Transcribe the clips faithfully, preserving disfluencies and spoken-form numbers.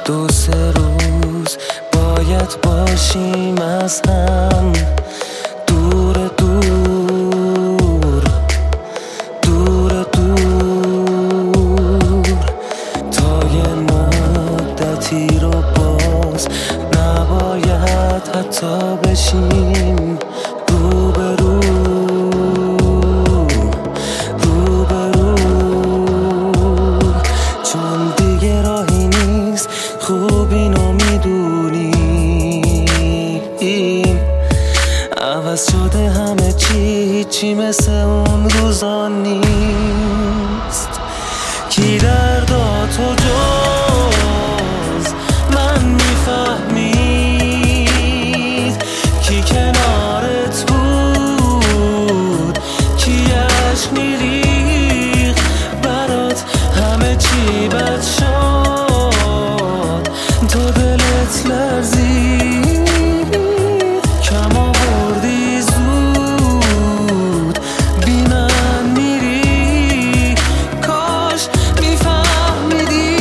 دو سه روز باید باشیم از هم، دور دور دور دور تا یه مدتی رو باز نباید حتی بشیم روبرو روبرو، چون دیگه راهی نیست، خوب اینو میدونیم، عوض شده همه چی، چی مثل اون روزا نیست. کی درداتو جز من میفهمید، کی کنارت بود، کی عشق میریخ برات، همه چی بد شد، تو دلت لرزید، کم آوردی زود، بی من میری، کاش میفهمیدی.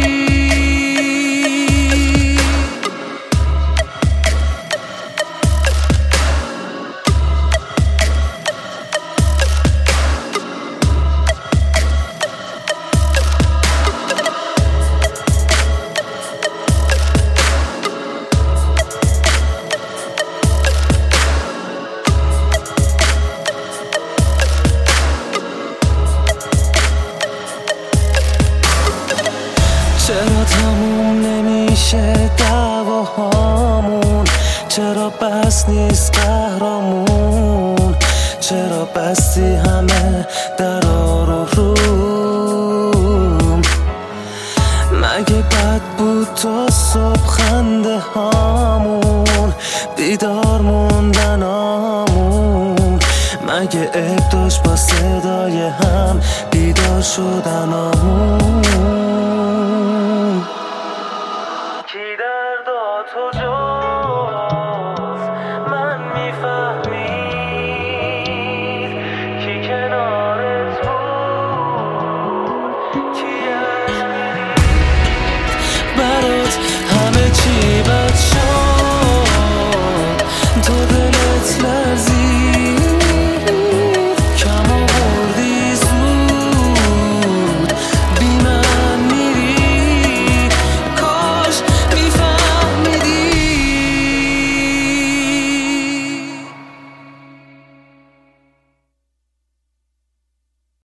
چرا تموم نمیشه دعواهامون، چرا بس نیست قهرامون، چرا بستی همه درا رو روم، مگه بد بود تا صبح خنده هامون، بیدار موندنامون، مگه عیب داشت با صدای هم بیدار شدنامون.